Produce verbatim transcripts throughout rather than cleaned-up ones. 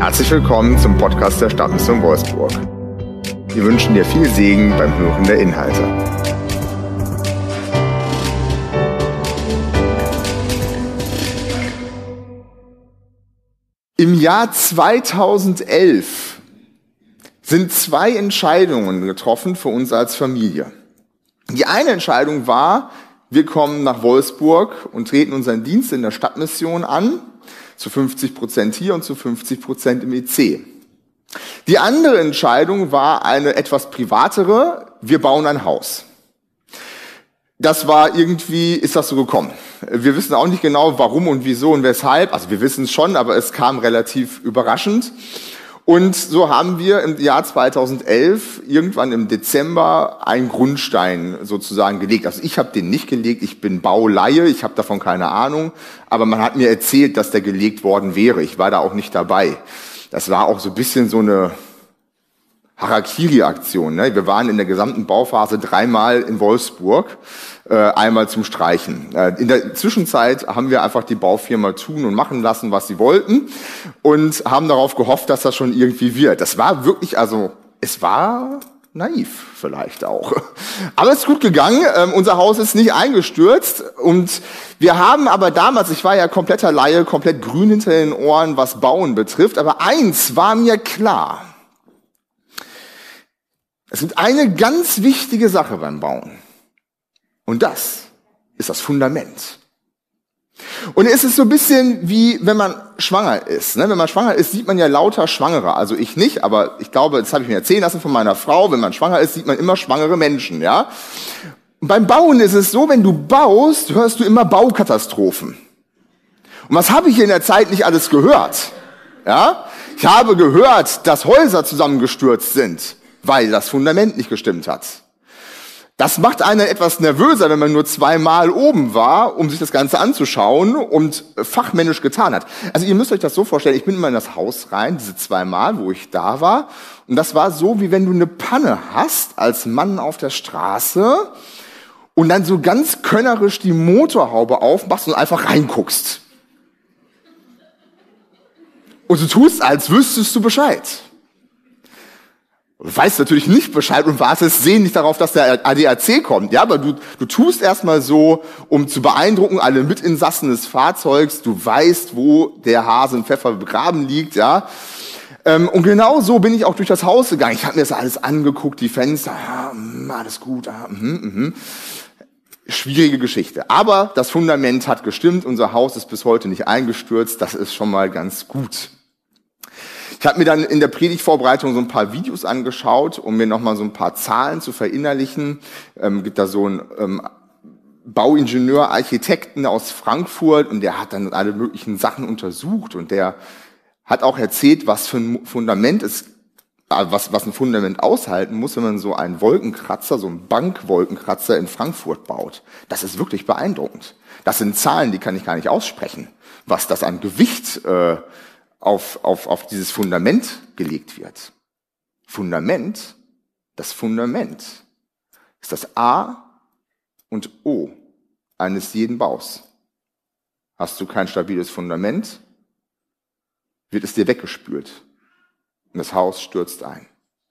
Herzlich willkommen zum Podcast der Stadtmission Wolfsburg. Wir wünschen dir viel Segen beim Hören der Inhalte. Im Jahr zweitausendelf sind zwei Entscheidungen getroffen für uns als Familie. Die eine Entscheidung war, wir kommen nach Wolfsburg und treten unseren Dienst in der Stadtmission an, zu fünfzig Prozent hier und zu fünfzig Prozent im E C. Die andere Entscheidung war eine etwas privatere, wir bauen ein Haus. Das war irgendwie, ist das so gekommen. Wir wissen auch nicht genau, warum und wieso und weshalb. Also wir wissen es schon, aber es kam relativ überraschend. Und so haben wir im Jahr zweitausendelf irgendwann im Dezember einen Grundstein sozusagen gelegt. Also ich habe den nicht gelegt, ich bin Bauleihe, ich habe davon keine Ahnung. Aber man hat mir erzählt, dass der gelegt worden wäre. Ich war da auch nicht dabei. Das war auch so ein bisschen so eine Harakiri-Aktion. Ne? Wir waren in der gesamten Bauphase dreimal in Wolfsburg, äh, einmal zum Streichen. Äh, in der Zwischenzeit haben wir einfach die Baufirma tun und machen lassen, was sie wollten und haben darauf gehofft, dass das schon irgendwie wird. Das war wirklich, also es war naiv vielleicht auch. Aber es ist gut gegangen, ähm, unser Haus ist nicht eingestürzt und wir haben aber damals, ich war ja kompletter Laie, komplett grün hinter den Ohren, was Bauen betrifft, aber eins war mir klar. Es gibt eine ganz wichtige Sache beim Bauen. Und das ist das Fundament. Und es ist so ein bisschen wie, wenn man schwanger ist. Wenn man schwanger ist, sieht man ja lauter Schwangere. Also ich nicht, aber ich glaube, das habe ich mir erzählen lassen von meiner Frau. Wenn man schwanger ist, sieht man immer schwangere Menschen. Ja? Und beim Bauen ist es so, wenn du baust, hörst du immer Baukatastrophen. Und was habe ich in der Zeit nicht alles gehört? Ja? Ich habe gehört, dass Häuser zusammengestürzt sind, weil das Fundament nicht gestimmt hat. Das macht einen etwas nervöser, wenn man nur zweimal oben war, um sich das Ganze anzuschauen und fachmännisch getan hat. Also ihr müsst euch das so vorstellen, ich bin immer in das Haus rein, diese zweimal, wo ich da war. Und das war so, wie wenn du eine Panne hast, als Mann auf der Straße, und dann so ganz könnerisch die Motorhaube aufmachst und einfach reinguckst. Und du tust, als wüsstest du Bescheid. Du weißt natürlich nicht Bescheid und wartest sehnlich darauf, dass der A D A C kommt. Ja, aber du, du tust erstmal so, um zu beeindrucken, alle Mitinsassen des Fahrzeugs. Du weißt, wo der Hase im Pfeffer begraben liegt, ja. Und genau so bin ich auch durch das Haus gegangen. Ich habe mir das alles angeguckt, die Fenster, ja, alles gut, ja, mh, mh. Schwierige Geschichte. Aber das Fundament hat gestimmt, unser Haus ist bis heute nicht eingestürzt. Das ist schon mal ganz gut. Ich habe mir dann in der Predigtvorbereitung so ein paar Videos angeschaut, um mir nochmal so ein paar Zahlen zu verinnerlichen. Ähm, gibt da so einen ähm, Bauingenieur, Architekten aus Frankfurt und der hat dann alle möglichen Sachen untersucht und der hat auch erzählt, was für ein Fundament es, äh, was, was ein Fundament aushalten muss, wenn man so einen Wolkenkratzer, so einen Bankwolkenkratzer in Frankfurt baut. Das ist wirklich beeindruckend. Das sind Zahlen, die kann ich gar nicht aussprechen, was das an Gewicht äh, Auf, auf, auf dieses Fundament gelegt wird. Fundament, das Fundament ist das A und O eines jeden Baus. Hast du kein stabiles Fundament, wird es dir weggespült und das Haus stürzt ein.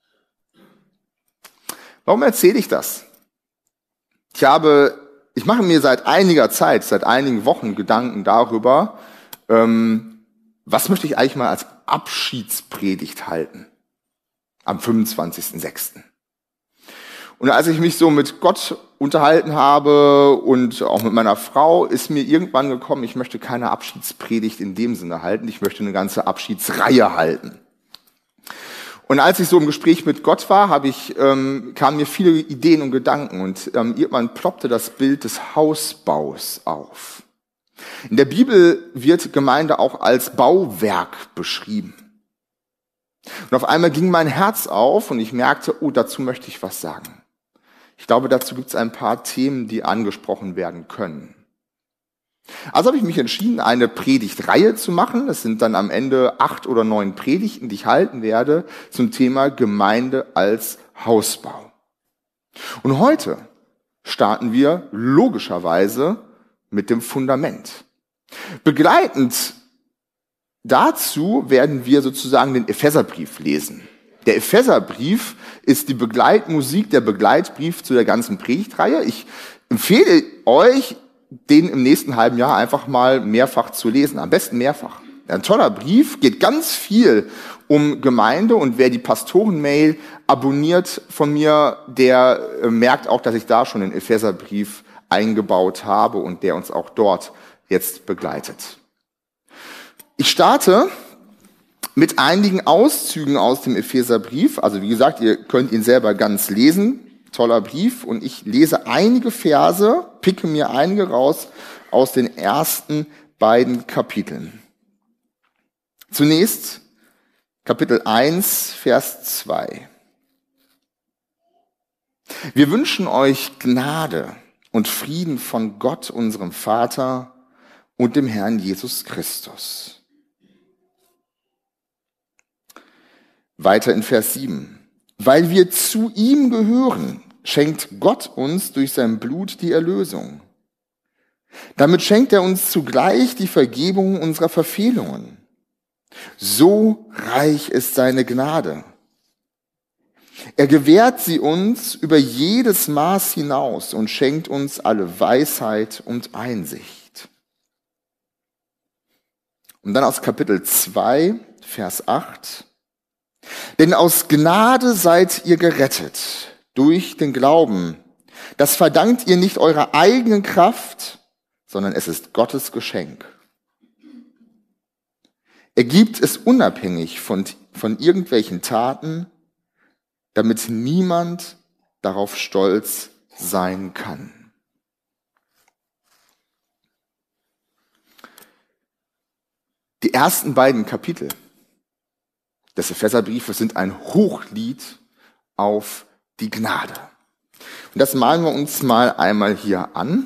Warum erzähle ich das? Ich habe, ich mache mir seit einiger Zeit, seit einigen Wochen Gedanken darüber, ähm, was möchte ich eigentlich mal als Abschiedspredigt halten? Am fünfundzwanzigsten sechsten Und als ich mich so mit Gott unterhalten habe und auch mit meiner Frau, ist mir irgendwann gekommen, ich möchte keine Abschiedspredigt in dem Sinne halten, ich möchte eine ganze Abschiedsreihe halten. Und als ich so im Gespräch mit Gott war, habe ich, ähm, kamen mir viele Ideen und Gedanken und ähm, irgendwann ploppte das Bild des Hausbaus auf. In der Bibel wird Gemeinde auch als Bauwerk beschrieben. Und auf einmal ging mein Herz auf und ich merkte, oh, dazu möchte ich was sagen. Ich glaube, dazu gibt es ein paar Themen, die angesprochen werden können. Also habe ich mich entschieden, eine Predigtreihe zu machen. Das sind dann am Ende acht oder neun Predigten, die ich halten werde, zum Thema Gemeinde als Hausbau. Und heute starten wir logischerweise mit dem Fundament. Begleitend dazu werden wir sozusagen den Epheserbrief lesen. Der Epheserbrief ist die Begleitmusik, der Begleitbrief zu der ganzen Predigtreihe. Ich empfehle euch, den im nächsten halben Jahr einfach mal mehrfach zu lesen. Am besten mehrfach. Ein toller Brief, geht ganz viel um Gemeinde, und wer die Pastoren-Mail abonniert von mir, der äh, merkt auch, dass ich da schon den Epheserbrief eingebaut habe und der uns auch dort jetzt begleitet. Ich starte mit einigen Auszügen aus dem Epheserbrief. Also wie gesagt, ihr könnt ihn selber ganz lesen. Toller Brief. Und ich lese einige Verse, picke mir einige raus aus den ersten beiden Kapiteln. Zunächst Kapitel eins, Vers zwei. Wir wünschen euch Gnade und Frieden von Gott, unserem Vater, und dem Herrn Jesus Christus. Weiter in Vers sieben. Weil wir zu ihm gehören, schenkt Gott uns durch sein Blut die Erlösung. Damit schenkt er uns zugleich die Vergebung unserer Verfehlungen. So reich ist seine Gnade. Er gewährt sie uns über jedes Maß hinaus und schenkt uns alle Weisheit und Einsicht. Und dann aus Kapitel zwei, Vers acht. Denn aus Gnade seid ihr gerettet, durch den Glauben. Das verdankt ihr nicht eurer eigenen Kraft, sondern es ist Gottes Geschenk. Er gibt es unabhängig von, von irgendwelchen Taten, damit niemand darauf stolz sein kann. Die ersten beiden Kapitel des Epheserbriefes sind ein Hochlied auf die Gnade. Und das malen wir uns mal einmal hier an.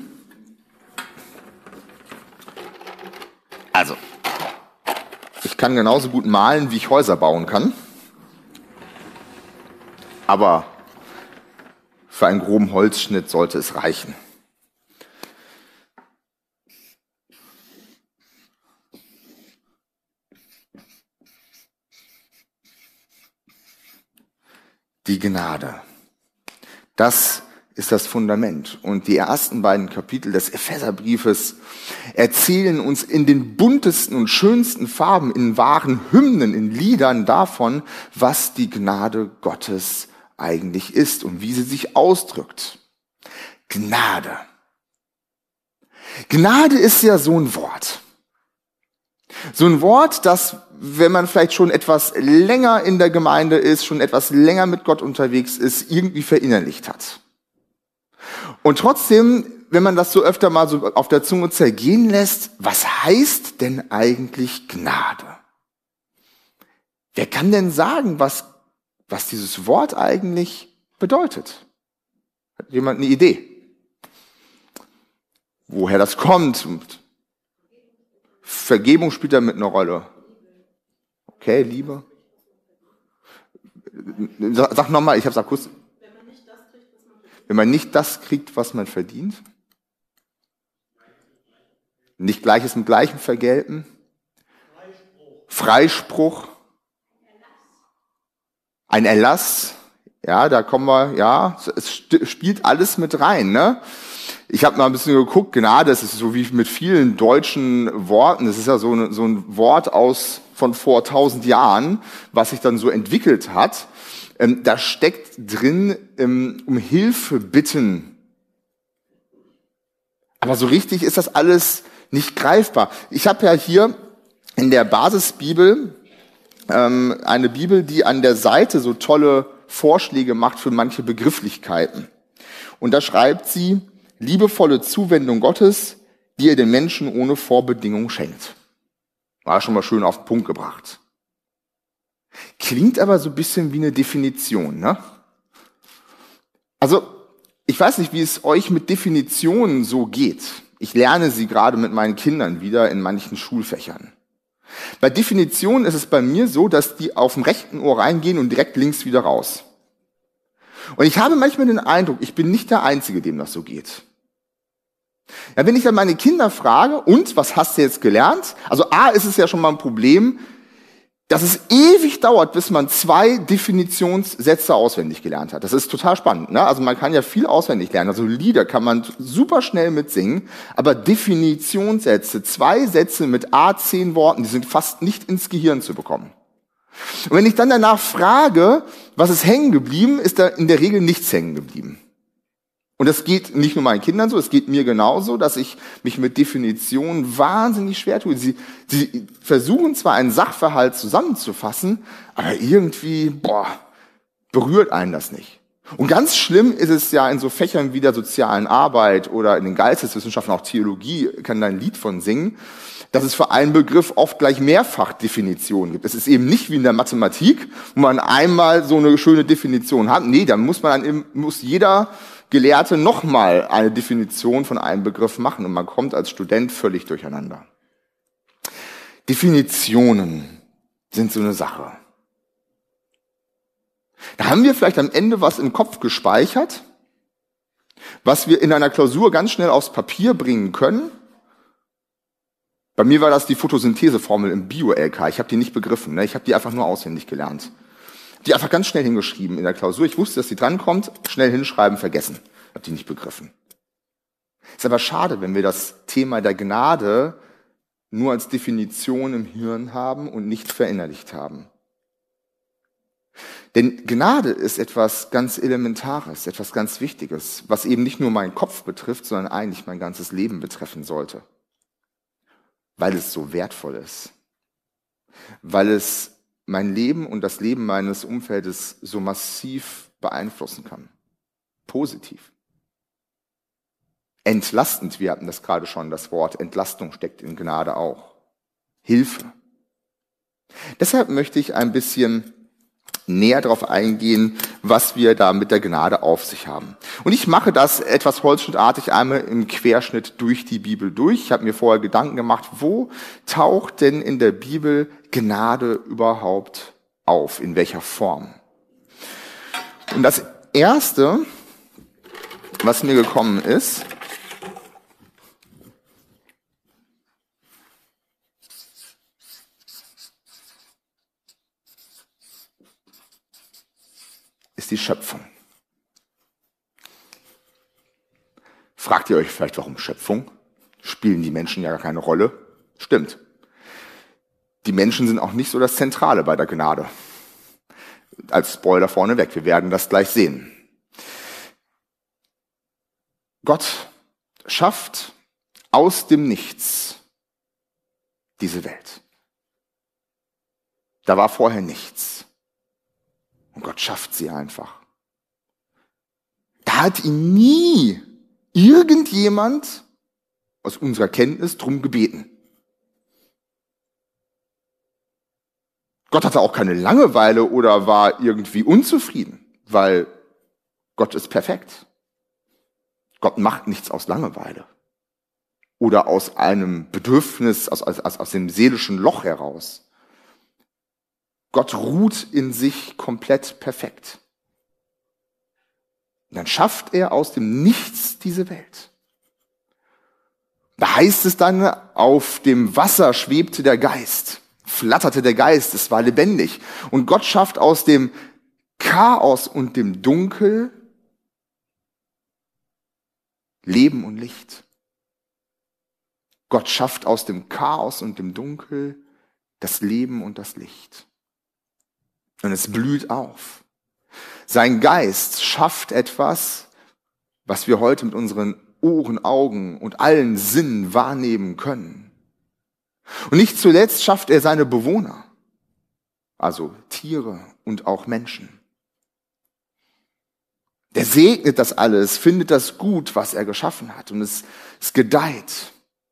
Also, ich kann genauso gut malen, wie ich Häuser bauen kann. Aber für einen groben Holzschnitt sollte es reichen. Die Gnade. Das ist das Fundament. Und die ersten beiden Kapitel des Epheserbriefes erzählen uns in den buntesten und schönsten Farben, in wahren Hymnen, in Liedern davon, was die Gnade Gottes eigentlich ist und wie sie sich ausdrückt. Gnade. Gnade ist ja so ein Wort. So ein Wort, das, wenn man vielleicht schon etwas länger in der Gemeinde ist, schon etwas länger mit Gott unterwegs ist, irgendwie verinnerlicht hat. Und trotzdem, wenn man das so öfter mal so auf der Zunge zergehen lässt, was heißt denn eigentlich Gnade? Wer kann denn sagen, was, was dieses Wort eigentlich bedeutet? Hat jemand eine Idee? Woher das kommt? Vergebung spielt da mit eine Rolle. Okay, Liebe. Sag, sag nochmal, ich habe es akustisch. Wenn man nicht das kriegt, was man verdient. Nicht Gleiches mit Gleichem vergelten. Freispruch. Freispruch. Ein Erlass. Ja, da kommen wir, ja, es spielt alles mit rein, ne? Ich habe mal ein bisschen geguckt, Gnade, das ist so wie mit vielen deutschen Worten, das ist ja so, eine, so ein Wort aus von vor tausend Jahren, was sich dann so entwickelt hat. Ähm, da steckt drin, ähm, um Hilfe bitten. Aber so richtig ist das alles nicht greifbar. Ich habe ja hier in der Basisbibel ähm, eine Bibel, die an der Seite so tolle Vorschläge macht für manche Begrifflichkeiten. Und da schreibt sie, liebevolle Zuwendung Gottes, die er den Menschen ohne Vorbedingung schenkt. War schon mal schön auf den Punkt gebracht. Klingt aber so ein bisschen wie eine Definition, ne? Also, ich weiß nicht, wie es euch mit Definitionen so geht. Ich lerne sie gerade mit meinen Kindern wieder in manchen Schulfächern. Bei Definitionen ist es bei mir so, dass die auf dem rechten Ohr reingehen und direkt links wieder raus. Und ich habe manchmal den Eindruck, ich bin nicht der Einzige, dem das so geht. Ja, wenn ich dann meine Kinder frage, und, was hast du jetzt gelernt? Also A, ist es ja schon mal ein Problem, dass es ewig dauert, bis man zwei Definitionssätze auswendig gelernt hat. Das ist total spannend, ne? Also man kann ja viel auswendig lernen. Also Lieder kann man super schnell mitsingen, aber Definitionssätze, zwei Sätze mit A zehn Worten, die sind fast nicht ins Gehirn zu bekommen. Und wenn ich dann danach frage, was ist hängen geblieben, ist da in der Regel nichts hängen geblieben. Und das geht nicht nur meinen Kindern so, es geht mir genauso, dass ich mich mit Definitionen wahnsinnig schwer tue. Sie, sie versuchen zwar einen Sachverhalt zusammenzufassen, aber irgendwie, boah, berührt einen das nicht. Und ganz schlimm ist es ja in so Fächern wie der sozialen Arbeit oder in den Geisteswissenschaften, auch Theologie, kann da ein Lied von singen, dass es für einen Begriff oft gleich Mehrfachdefinitionen gibt. Es ist eben nicht wie in der Mathematik, wo man einmal so eine schöne Definition hat. Nee, da muss man dann eben, muss jeder Gelehrte nochmal eine Definition von einem Begriff machen und man kommt als Student völlig durcheinander. Definitionen sind so eine Sache. Da haben wir vielleicht am Ende was im Kopf gespeichert, was wir in einer Klausur ganz schnell aufs Papier bringen können. Bei mir war das die Photosyntheseformel im Bio-L K. Ich habe die nicht begriffen, ne? Ich habe die einfach nur auswendig gelernt. Die einfach ganz schnell hingeschrieben in der Klausur. Ich wusste, dass die drankommt, schnell hinschreiben, vergessen. Hab die nicht begriffen. Ist aber schade, wenn wir das Thema der Gnade nur als Definition im Hirn haben und nicht verinnerlicht haben. Denn Gnade ist etwas ganz Elementares, etwas ganz Wichtiges, was eben nicht nur meinen Kopf betrifft, sondern eigentlich mein ganzes Leben betreffen sollte. Weil es so wertvoll ist. Weil es mein Leben und das Leben meines Umfeldes so massiv beeinflussen kann. Positiv. Entlastend, wir hatten das gerade schon, das Wort Entlastung steckt in Gnade auch. Hilfe. Deshalb möchte ich ein bisschen näher darauf eingehen, was wir da mit der Gnade auf sich haben. Und ich mache das etwas holzschnittartig einmal im Querschnitt durch die Bibel durch. Ich habe mir vorher Gedanken gemacht, wo taucht denn in der Bibel Gnade überhaupt auf? In welcher Form? Und das Erste, was mir gekommen ist, ist die Schöpfung. Fragt ihr euch vielleicht, warum Schöpfung? Spielen die Menschen ja gar keine Rolle? Stimmt. Die Menschen sind auch nicht so das Zentrale bei der Gnade. Als Spoiler vorneweg, wir werden das gleich sehen. Gott schafft aus dem Nichts diese Welt. Da war vorher nichts. Und Gott schafft sie einfach. Da hat ihn nie irgendjemand aus unserer Kenntnis drum gebeten. Gott hatte auch keine Langeweile oder war irgendwie unzufrieden, weil Gott ist perfekt. Gott macht nichts aus Langeweile oder aus einem Bedürfnis, aus, aus, aus dem seelischen Loch heraus. Gott ruht in sich komplett perfekt. Und dann schafft er aus dem Nichts diese Welt. Da heißt es dann, auf dem Wasser schwebte der Geist, flatterte der Geist, es war lebendig. Und Gott schafft aus dem Chaos und dem Dunkel Leben und Licht. Gott schafft aus dem Chaos und dem Dunkel das Leben und das Licht. Und es blüht auf. Sein Geist schafft etwas, was wir heute mit unseren Ohren, Augen und allen Sinnen wahrnehmen können. Und nicht zuletzt schafft er seine Bewohner, also Tiere und auch Menschen. Er segnet das alles, findet das gut, was er geschaffen hat, und es, es gedeiht.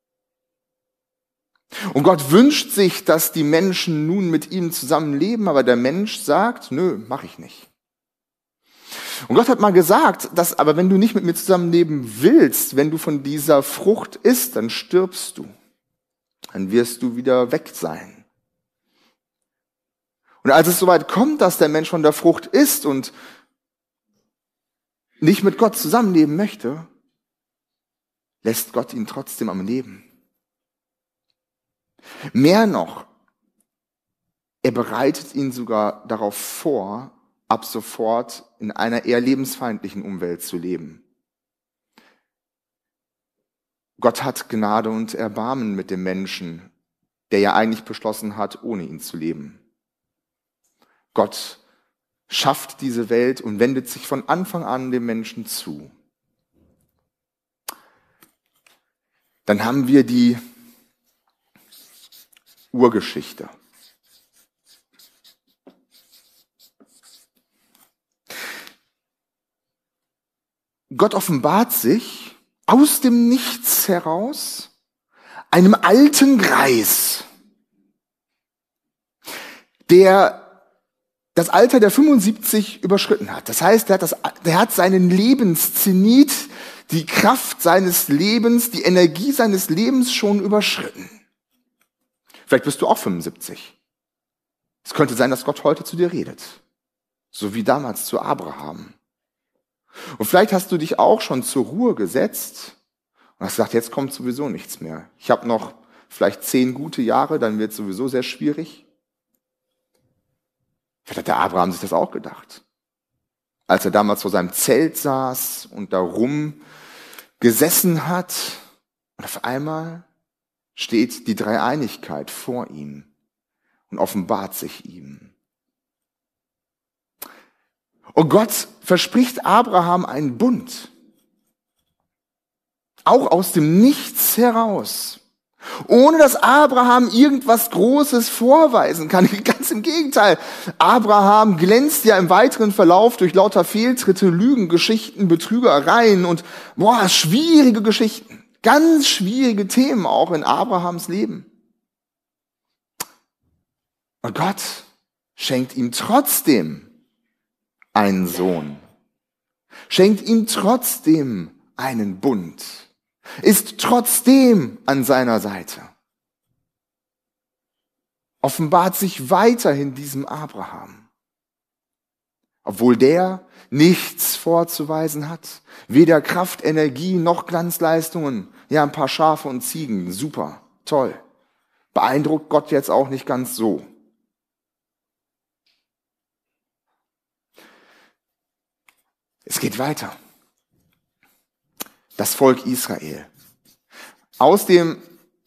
Und Gott wünscht sich, dass die Menschen nun mit ihm zusammenleben, aber der Mensch sagt, nö, mach ich nicht. Und Gott hat mal gesagt, dass aber wenn du nicht mit mir zusammenleben willst, wenn du von dieser Frucht isst, dann stirbst du. Dann wirst du wieder weg sein. Und als es soweit kommt, dass der Mensch von der Frucht isst und nicht mit Gott zusammenleben möchte, lässt Gott ihn trotzdem am Leben. Mehr noch, er bereitet ihn sogar darauf vor, ab sofort in einer eher lebensfeindlichen Umwelt zu leben. Gott hat Gnade und Erbarmen mit dem Menschen, der ja eigentlich beschlossen hat, ohne ihn zu leben. Gott schafft diese Welt und wendet sich von Anfang an dem Menschen zu. Dann haben wir die Urgeschichte. Gott offenbart sich aus dem Nichts heraus einem alten Greis, der das Alter der fünfundsiebzig überschritten hat. Das heißt, er hat, das, er hat seinen Lebenszenit, die Kraft seines Lebens, die Energie seines Lebens schon überschritten. Vielleicht bist du auch fünfundsiebzig. Es könnte sein, dass Gott heute zu dir redet, so wie damals zu Abraham. Und vielleicht hast du dich auch schon zur Ruhe gesetzt und hast gesagt, jetzt kommt sowieso nichts mehr. Ich habe noch vielleicht zehn gute Jahre, dann wird es sowieso sehr schwierig. Vielleicht hat der Abraham sich das auch gedacht. Als er damals vor seinem Zelt saß und darum gesessen hat und auf einmal steht die Dreieinigkeit vor ihm und offenbart sich ihm. Und Gott verspricht Abraham einen Bund. Auch aus dem Nichts heraus. Ohne dass Abraham irgendwas Großes vorweisen kann. Ganz im Gegenteil. Abraham glänzt ja im weiteren Verlauf durch lauter Fehltritte, Lügengeschichten, Betrügereien und boah, schwierige Geschichten. Ganz schwierige Themen auch in Abrahams Leben. Und Gott schenkt ihm trotzdem einen Sohn. Schenkt ihm trotzdem einen Bund. Ist trotzdem an seiner Seite. Offenbart sich weiterhin diesem Abraham. Obwohl der nichts vorzuweisen hat. Weder Kraft, Energie noch Glanzleistungen. Ja, ein paar Schafe und Ziegen. Super, toll. Beeindruckt Gott jetzt auch nicht ganz so. Es geht weiter. Das Volk Israel. Aus dem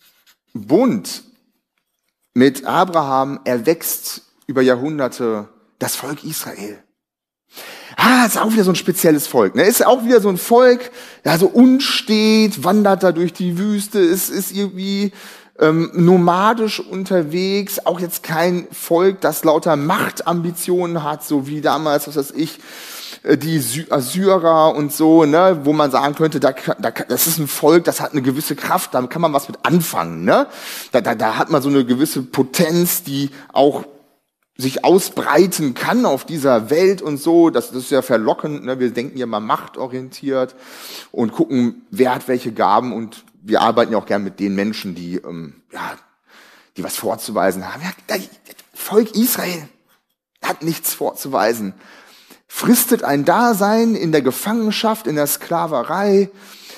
Bund mit Abraham erwächst über Jahrhunderte das Volk Israel. Ah, ist auch wieder so ein spezielles Volk. Ne? Ist auch wieder so ein Volk, ja, so unstet, wandert da durch die Wüste, ist, ist irgendwie ähm, nomadisch unterwegs. Auch jetzt kein Volk, das lauter Machtambitionen hat, so wie damals, was weiß ich, die Assyrer und so, ne, wo man sagen könnte, da, da, das ist ein Volk, das hat eine gewisse Kraft, da kann man was mit anfangen, ne? Da, da, da hat man so eine gewisse Potenz, die auch sich ausbreiten kann auf dieser Welt und so. Das, das ist ja verlockend, ne? Wir denken ja mal machtorientiert und gucken, wer hat welche Gaben, und wir arbeiten ja auch gern mit den Menschen, die, ähm, ja, die was vorzuweisen haben. Ja, das Volk Israel hat nichts vorzuweisen. Fristet ein Dasein in der Gefangenschaft, in der Sklaverei,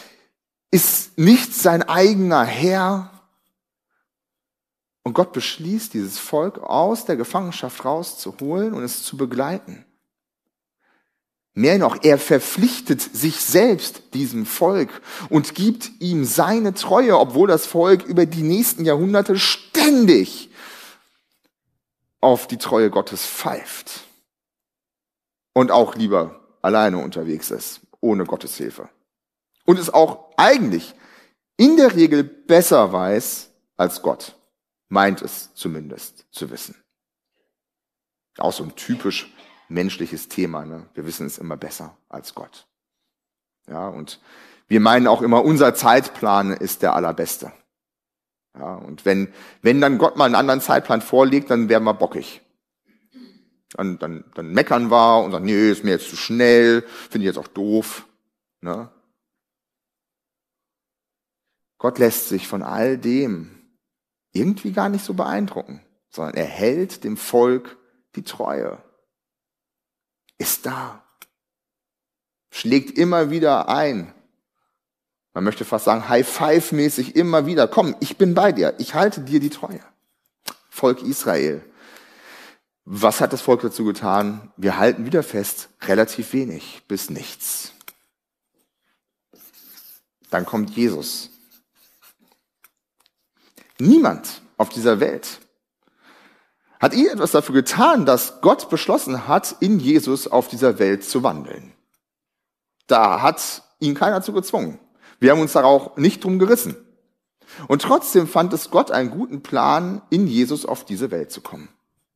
ist nicht sein eigener Herr. Und Gott beschließt, dieses Volk aus der Gefangenschaft rauszuholen und es zu begleiten. Mehr noch, er verpflichtet sich selbst diesem Volk und gibt ihm seine Treue, obwohl das Volk über die nächsten Jahrhunderte ständig auf die Treue Gottes pfeift. Und auch lieber alleine unterwegs ist, ohne Gottes Hilfe. Und es auch eigentlich in der Regel besser weiß als Gott. Meint es zumindest zu wissen. Auch so ein typisch menschliches Thema, ne? Wir wissen es immer besser als Gott. Ja, und wir meinen auch immer, unser Zeitplan ist der allerbeste. Ja, und wenn, wenn dann Gott mal einen anderen Zeitplan vorlegt, dann wären wir bockig. Dann, dann, dann meckern wir und sagen, nee, ist mir jetzt zu schnell, finde ich jetzt auch doof. Ne? Gott lässt sich von all dem irgendwie gar nicht so beeindrucken, sondern er hält dem Volk die Treue. Ist da. Schlägt immer wieder ein. Man möchte fast sagen, High-Five-mäßig immer wieder. Komm, ich bin bei dir. Ich halte dir die Treue. Volk Israel. Was hat das Volk dazu getan? Wir halten wieder fest, relativ wenig bis nichts. Dann kommt Jesus. Niemand auf dieser Welt hat irgendetwas dafür getan, dass Gott beschlossen hat, in Jesus auf dieser Welt zu wandeln. Da hat ihn keiner zu gezwungen. Wir haben uns darauf nicht drum gerissen. Und trotzdem fand es Gott einen guten Plan, in Jesus auf diese Welt zu kommen.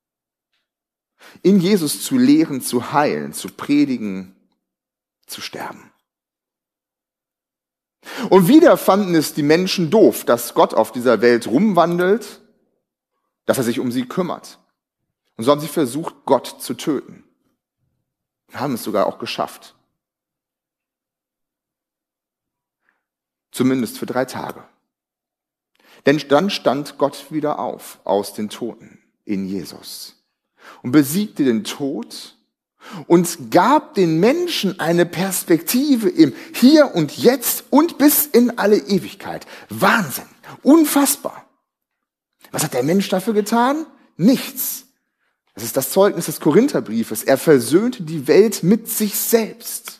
In Jesus zu lehren, zu heilen, zu predigen, zu sterben. Und wieder fanden es die Menschen doof, dass Gott auf dieser Welt rumwandelt, dass er sich um sie kümmert. Und so haben sie versucht, Gott zu töten. Und haben es sogar auch geschafft. Zumindest für drei Tage. Denn dann stand Gott wieder auf aus den Toten in Jesus und besiegte den Tod und gab den Menschen eine Perspektive im Hier und Jetzt und bis in alle Ewigkeit. Wahnsinn, unfassbar. Was hat der Mensch dafür getan? Nichts. Das ist das Zeugnis des Korintherbriefes. Er versöhnte die Welt mit sich selbst.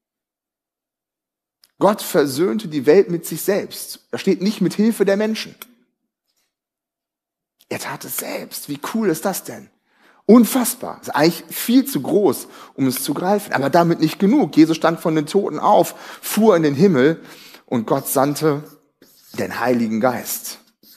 Gott versöhnte die Welt mit sich selbst. Da steht nicht mit Hilfe der Menschen. Er tat es selbst. Wie cool ist das denn? Unfassbar. Das ist eigentlich viel zu groß, um es zu greifen. Aber damit nicht genug. Jesus stand von den Toten auf, fuhr in den Himmel und Gott sandte den Heiligen Geist.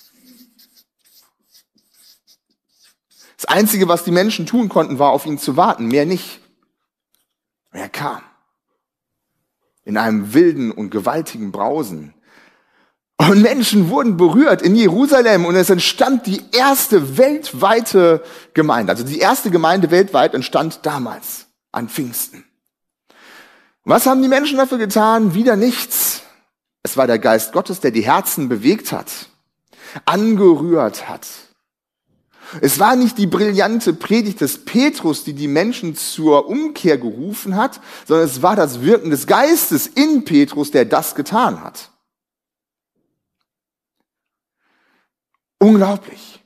Das Einzige, was die Menschen tun konnten, war, auf ihn zu warten. Mehr nicht. Und er kam. In einem wilden und gewaltigen Brausen. Und Menschen wurden berührt in Jerusalem und es entstand die erste weltweite Gemeinde. Also die erste Gemeinde weltweit entstand damals an Pfingsten. Was haben die Menschen dafür getan? Wieder nichts. Es war der Geist Gottes, der die Herzen bewegt hat, angerührt hat. Es war nicht die brillante Predigt des Petrus, die die Menschen zur Umkehr gerufen hat, sondern es war das Wirken des Geistes in Petrus, der das getan hat. Unglaublich.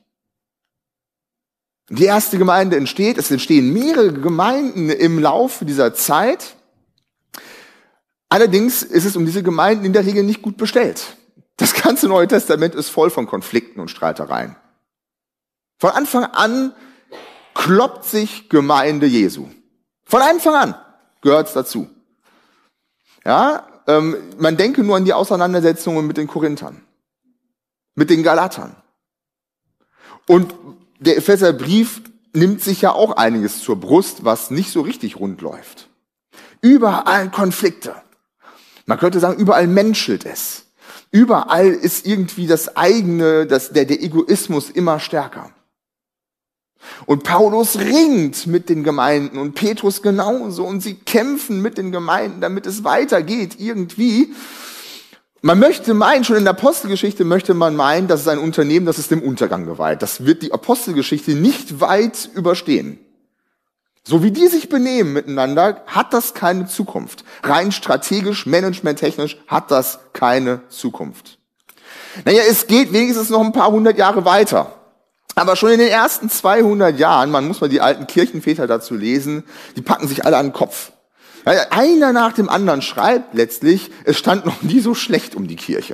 Die erste Gemeinde entsteht, es entstehen mehrere Gemeinden im Laufe dieser Zeit. Allerdings ist es um diese Gemeinden in der Regel nicht gut bestellt. Das ganze Neue Testament ist voll von Konflikten und Streitereien. Von Anfang an kloppt sich Gemeinde Jesu. Von Anfang an gehört es dazu. Ja, ähm, man denke nur an die Auseinandersetzungen mit den Korinthern, mit den Galatern. Und der Epheserbrief nimmt sich ja auch einiges zur Brust, was nicht so richtig rund läuft. Überall Konflikte. Man könnte sagen, überall menschelt es. Überall ist irgendwie das eigene, das, der, der Egoismus immer stärker. Und Paulus ringt mit den Gemeinden und Petrus genauso und sie kämpfen mit den Gemeinden, damit es weitergeht irgendwie. Man möchte meinen, schon in der Apostelgeschichte möchte man meinen, das ist ein Unternehmen, das ist dem Untergang geweiht. Das wird die Apostelgeschichte nicht weit überstehen. So wie die sich benehmen miteinander, hat das keine Zukunft. Rein strategisch, managementtechnisch hat das keine Zukunft. Naja, es geht wenigstens noch ein paar hundert Jahre weiter. Aber schon in den ersten zweihundert Jahren, man muss mal die alten Kirchenväter dazu lesen, die packen sich alle an den Kopf. Einer nach dem anderen schreibt letztlich, es stand noch nie so schlecht um die Kirche.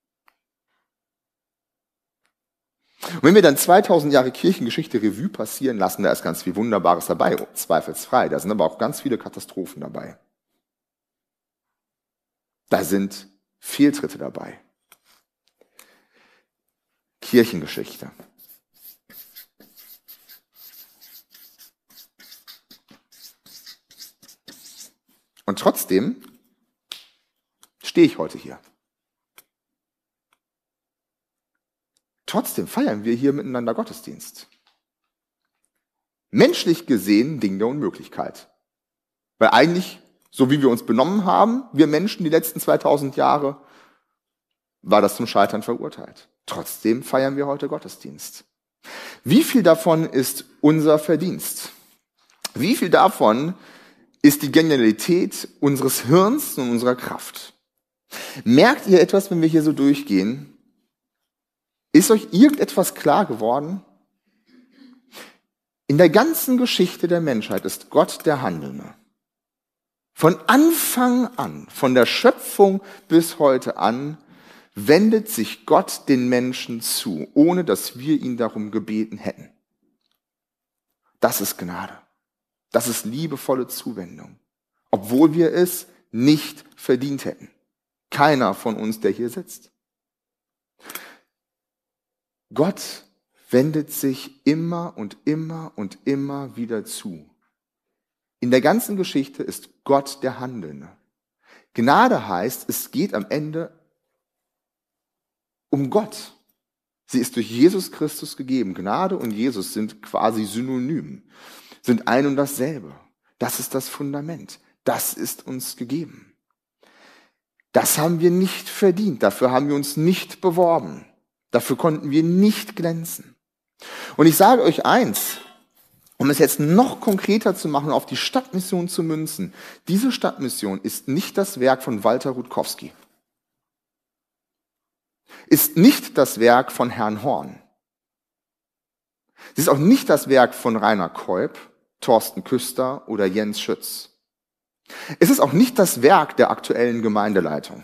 Und wenn wir dann zweitausend Jahre Kirchengeschichte Revue passieren lassen, da ist ganz viel Wunderbares dabei, zweifelsfrei. Da sind aber auch ganz viele Katastrophen dabei. Da sind Fehltritte dabei. Kirchengeschichte. Und trotzdem stehe ich heute hier. Trotzdem feiern wir hier miteinander Gottesdienst. Menschlich gesehen Ding der Unmöglichkeit. Weil eigentlich, so wie wir uns benommen haben, wir Menschen die letzten zweitausend Jahre, war das zum Scheitern verurteilt. Trotzdem feiern wir heute Gottesdienst. Wie viel davon ist unser Verdienst? Wie viel davon ist die Genialität unseres Hirns und unserer Kraft? Merkt ihr etwas, wenn wir hier so durchgehen? Ist euch irgendetwas klar geworden? In der ganzen Geschichte der Menschheit ist Gott der Handelnde. Von Anfang an, von der Schöpfung bis heute an, wendet sich Gott den Menschen zu, ohne dass wir ihn darum gebeten hätten. Das ist Gnade. Das ist liebevolle Zuwendung, obwohl wir es nicht verdient hätten. Keiner von uns, der hier sitzt. Gott wendet sich immer und immer und immer wieder zu. In der ganzen Geschichte ist Gott der Handelnde. Gnade heißt, es geht am Ende um Gott. Sie ist durch Jesus Christus gegeben. Gnade und Jesus sind quasi synonym, sind ein und dasselbe. Das ist das Fundament. Das ist uns gegeben. Das haben wir nicht verdient. Dafür haben wir uns nicht beworben. Dafür konnten wir nicht glänzen. Und ich sage euch eins, um es jetzt noch konkreter zu machen, auf die Stadtmission zu münzen. Diese Stadtmission ist nicht das Werk von Walter Rutkowski. Ist nicht das Werk von Herrn Horn. Sie ist auch nicht das Werk von Rainer Keup, Thorsten Küster oder Jens Schütz. Es ist auch nicht das Werk der aktuellen Gemeindeleitung.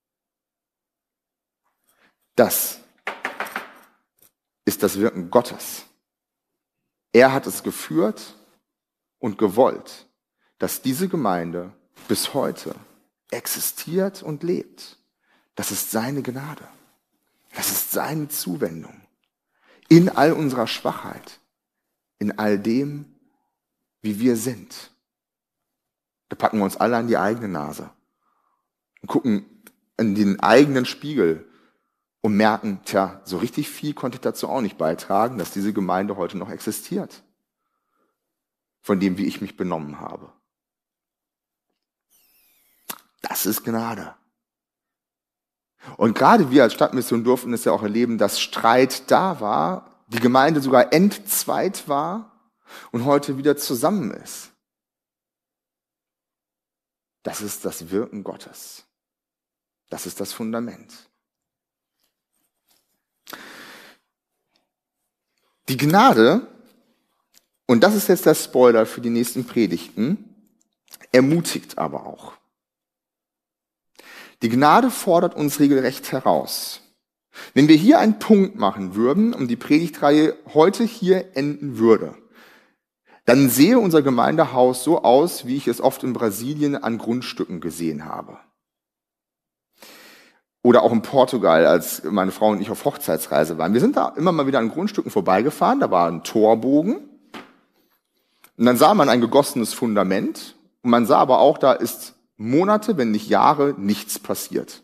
Das ist das Wirken Gottes. Er hat es geführt und gewollt, dass diese Gemeinde bis heute existiert und lebt. Das ist seine Gnade. Das ist seine Zuwendung. In all unserer Schwachheit, in all dem, wie wir sind. Da packen wir uns alle an die eigene Nase und gucken in den eigenen Spiegel und merken, tja, so richtig viel konnte ich dazu auch nicht beitragen, dass diese Gemeinde heute noch existiert. Von dem, wie ich mich benommen habe. Das ist Gnade. Und gerade wir als Stadtmission durften es ja auch erleben, dass Streit da war, die Gemeinde sogar entzweit war und heute wieder zusammen ist. Das ist das Wirken Gottes. Das ist das Fundament. Die Gnade, und das ist jetzt der Spoiler für die nächsten Predigten, ermutigt aber auch. Die Gnade fordert uns regelrecht heraus. Wenn wir hier einen Punkt machen würden und die Predigtreihe heute hier enden würde, dann sehe unser Gemeindehaus so aus, wie ich es oft in Brasilien an Grundstücken gesehen habe. Oder auch in Portugal, als meine Frau und ich auf Hochzeitsreise waren. Wir sind da immer mal wieder an Grundstücken vorbeigefahren, da war ein Torbogen. Und dann sah man ein gegossenes Fundament. Und man sah aber auch, da ist Monate, wenn nicht Jahre, nichts passiert.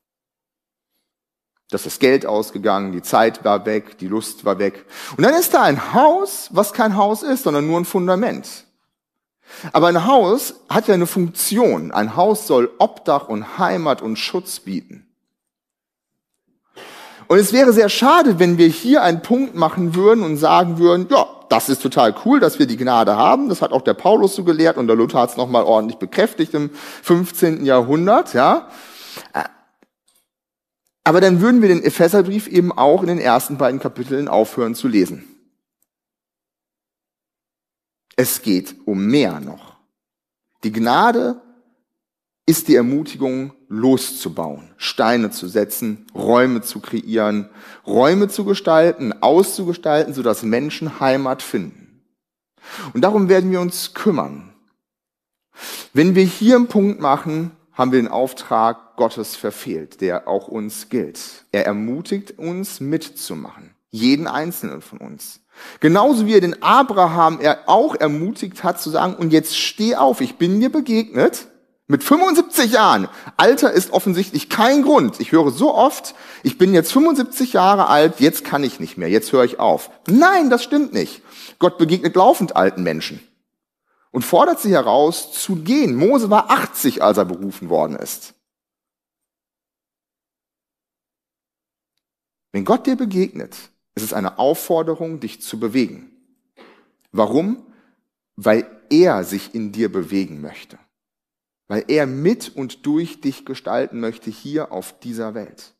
Da ist das Geld ausgegangen, die Zeit war weg, die Lust war weg. Und dann ist da ein Haus, was kein Haus ist, sondern nur ein Fundament. Aber ein Haus hat ja eine Funktion. Ein Haus soll Obdach und Heimat und Schutz bieten. Und es wäre sehr schade, wenn wir hier einen Punkt machen würden und sagen würden, ja, das ist total cool, dass wir die Gnade haben. Das hat auch der Paulus so gelehrt und der Luther hat es nochmal ordentlich bekräftigt im fünfzehnten Jahrhundert, ja. Aber dann würden wir den Epheserbrief eben auch in den ersten beiden Kapiteln aufhören zu lesen. Es geht um mehr noch. Die Gnade ist die Ermutigung, loszubauen, Steine zu setzen, Räume zu kreieren, Räume zu gestalten, auszugestalten, sodass Menschen Heimat finden. Und darum werden wir uns kümmern. Wenn wir hier einen Punkt machen, haben wir den Auftrag Gottes verfehlt, der auch uns gilt. Er ermutigt uns, mitzumachen. Jeden Einzelnen von uns. Genauso wie er den Abraham er auch ermutigt hat, zu sagen, und jetzt steh auf, ich bin dir begegnet, mit fünfundsiebzig Jahren. Alter ist offensichtlich kein Grund. Ich höre so oft, ich bin jetzt fünfundsiebzig Jahre alt, jetzt kann ich nicht mehr, jetzt höre ich auf. Nein, das stimmt nicht. Gott begegnet laufend alten Menschen und fordert sie heraus, zu gehen. Mose war achtzig, als er berufen worden ist. Wenn Gott dir begegnet, ist es eine Aufforderung, dich zu bewegen. Warum? Weil er sich in dir bewegen möchte. weil er mit und durch dich gestalten möchte hier auf dieser Welt.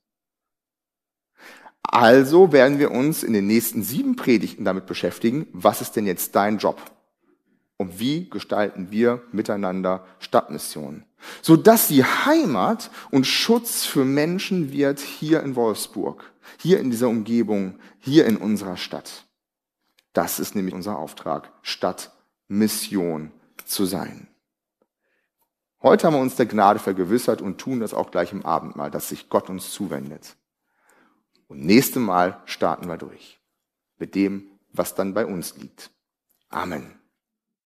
Also werden wir uns in den nächsten sieben Predigten damit beschäftigen, was ist denn jetzt dein Job? Und wie gestalten wir miteinander Stadtmissionen? Sodass sie Heimat und Schutz für Menschen wird hier in Wolfsburg, hier in dieser Umgebung, hier in unserer Stadt. Das ist nämlich unser Auftrag, Stadtmission zu sein. Heute haben wir uns der Gnade vergewissert und tun das auch gleich im Abendmahl, dass sich Gott uns zuwendet. Und nächstes Mal starten wir durch mit dem, was dann bei uns liegt. Amen.